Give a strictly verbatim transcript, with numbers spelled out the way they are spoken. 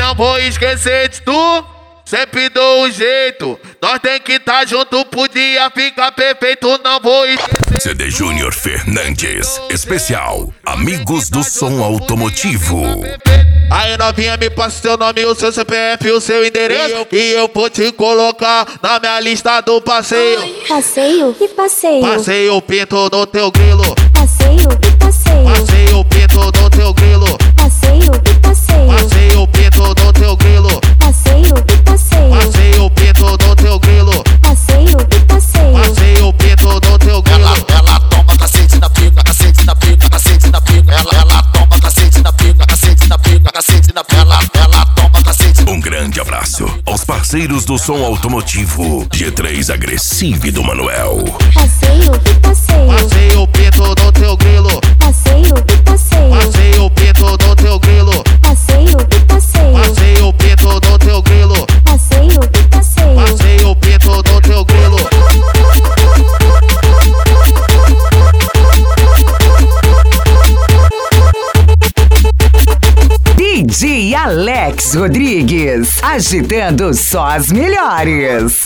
não vou esquecer de tu. Sempre dou um jeito, nós tem que tá junto, podia ficar perfeito, não vou esquecer. C D Júnior Fernandes, especial Amigos do Som Automotivo. Aí novinha, me passa seu nome, o seu C P F, o seu endereço, e eu vou te colocar na minha lista do passeio. Passeio? Que passeio? Passeio pinto no teu grilo. Passeio? Que passeio? Passeio pinto no teu grilo. Passeio? Que passeio? Passeio pinto no teu grilo. Passeio? Que passeio? Passeio pinto no teu grilo. Passeio? Que passeio? Passeio pinto no teu grilo. Ela, ela toma cacete na pica, cacete na pica, cacete na pica. Ela, ela toma cacete na pica, cacete na pica, cacete na pica. Ela, ela toma cacete. Um grande abraço aos parceiros do som automotivo G três Agressivo do Manuel. Passeio? Que passeio? Passeio pinto no teu grilo. Passeio? Que passeio? Passeio pinto no teu grilo. Passeio? Que passeio? Passeio pinto no teu grilo. Passeio? Que passeio? Passeio pinto no teu grilo. D J Alex Rodrigues, agitando só as melhores.